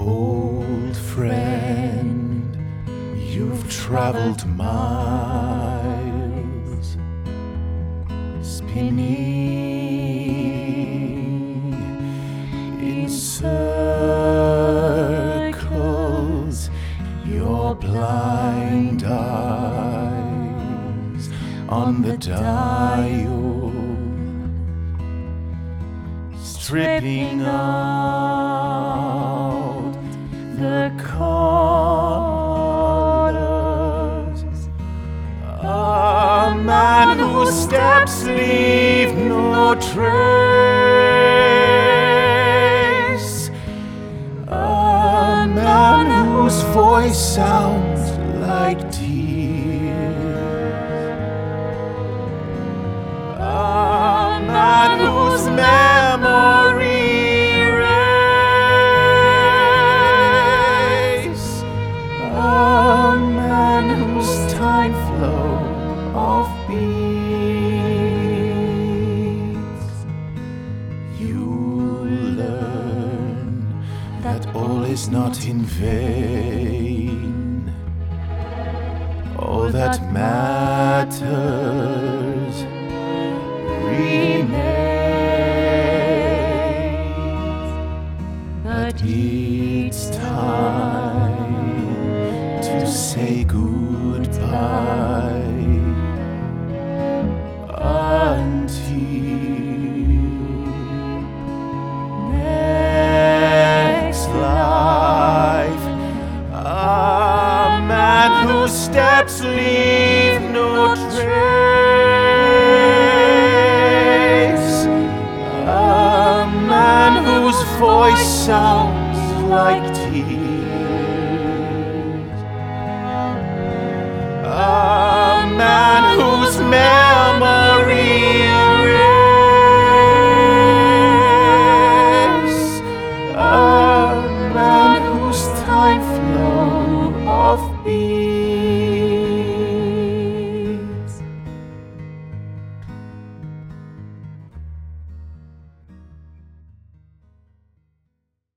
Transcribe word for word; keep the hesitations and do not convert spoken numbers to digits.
Old friend, you've traveled miles, spinning in circles, your blind eyes on the dial, stripping out the colors. A man whose steps leave no trace. A man whose voice sounds like tears. A man whose memory flow of beats. You learn that all is not in vain. All that matters remains. But it's time to say goodbye until next life. A man whose steps leave no trace. A man whose voice sounds like tears.